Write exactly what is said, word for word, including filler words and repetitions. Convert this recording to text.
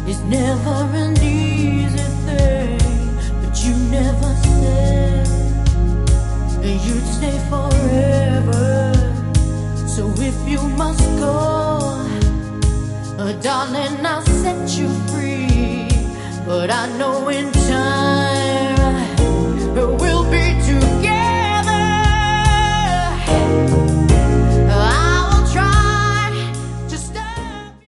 It's never an easy thing, but you never said you'd stay forever. So if you must go, oh, darling, I'll set you free. But I know in time